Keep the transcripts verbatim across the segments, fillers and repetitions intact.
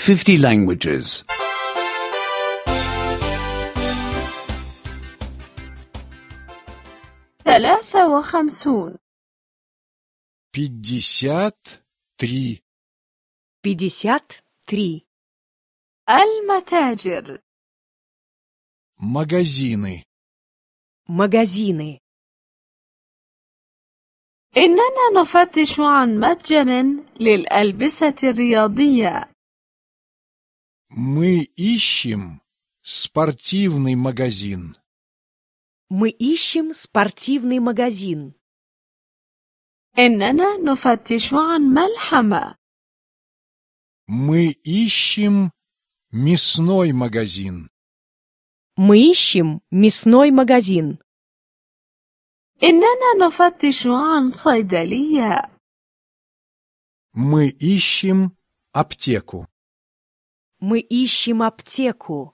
fifty languages. ثلاثة وخمسون пятьдесят три. пятьдесят три. المتاجر Магазины. Магазины. إننا نفتش عن متجر للألبسة الرياضية. Мы ищем спортивный магазин. Мы ищем спортивный магазин. إننا نفتش عن ملحمة. Мы ищем мясной магазин. Мы ищем мясной магазин. إننا نفتش عن صيدلية. Мы ищем аптеку. Мы ищем аптеку.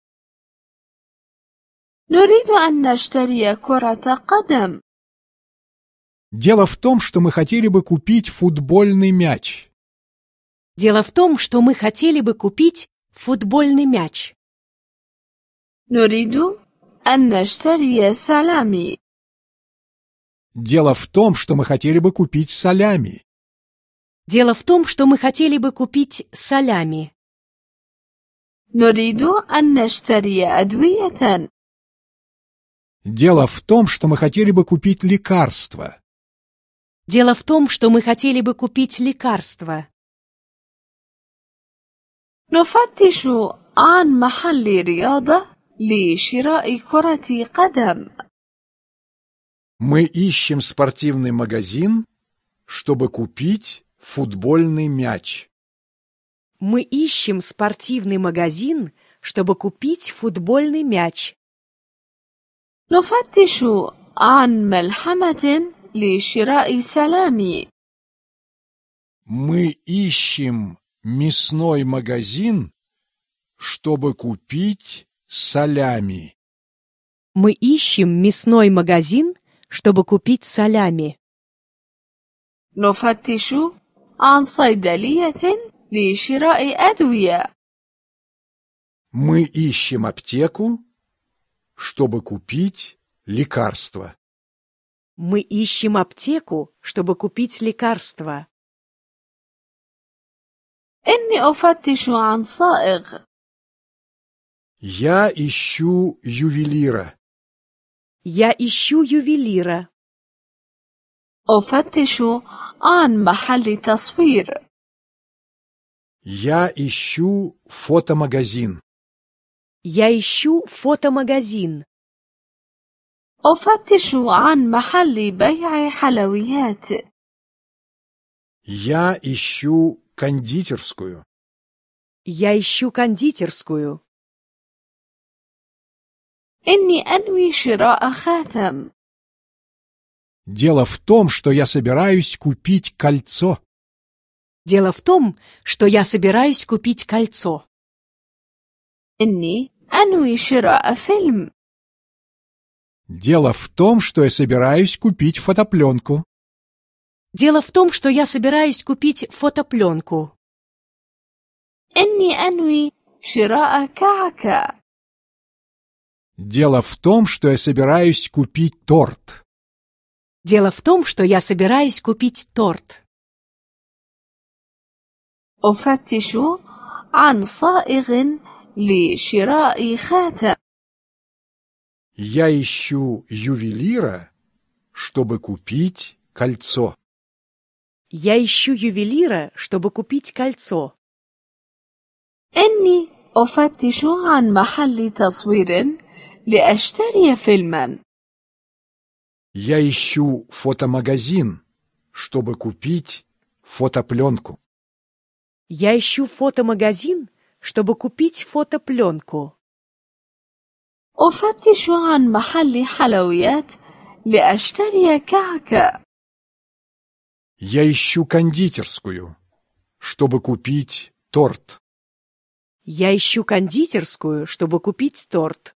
نريد أن نشتري كرة قدم. Дело в том, что мы хотели бы купить футбольный мяч. Дело в том, что мы хотели бы купить футбольный мяч. نريد أن نشتري سلامي. Дело в том, что мы хотели бы купить солями. Дело в том, что мы хотели бы купить солями. نريد أن نشتري أدوية. Дело в том, что мы хотели бы купить лекарства. Дело в том, что мы хотели бы купить лекарства. نفتش عن محل رياضة لشراء كرة قدم. Мы ищем спортивный магазин, чтобы купить футбольный мяч. Мы ищем спортивный магазин, чтобы купить футбольный мяч. نفتش عن ملحمة لشراء سلامي. Мы ищем мясной магазин, чтобы купить солями. Мы ищем мясной магазин, чтобы купить солями. نفتش عن صيدلية لشراء أدوية. Мы ищем аптеку, чтобы купить лекарства. Мы ищем аптеку, чтобы купить лекарства. إني أفتش عن صائغ. Я ищу ювелира. Я ищу ювелира. أفتش عن محل تصوير. Я ищу фотомагазин. Я ищу фотомагазин. أفتش عن محل بيع حلويات. Я ищу кондитерскую. Я ищу кондитерскую. إني أنوي شراء خاتم. Дело в том, что я собираюсь купить кольцо. Дело в том, что я собираюсь купить кольцо. إني أنوي شراء فيلم. Дело в том, что я собираюсь купить фотопленку. Дело в том, что я собираюсь купить фотопленку. إني أنوي شراء كعكة. Дело в том, что я собираюсь купить торт. Дело в том, что я собираюсь купить торт. أفتش عن صائغ لشراء خاتم. Я ищу ювелира, чтобы купить кольцо. Я ищу ювелира, чтобы купить кольцо. إني أفتش عن محل تصوير لأشتري فيلما. Я ищу фотомагазин, чтобы купить фотопленку. Я ищу фотомагазин, чтобы купить фотопленку. أفتش عن محل حلويات لأشتري كعكة. Я ищу кондитерскую, чтобы купить торт. Я ищу кондитерскую, чтобы купить торт.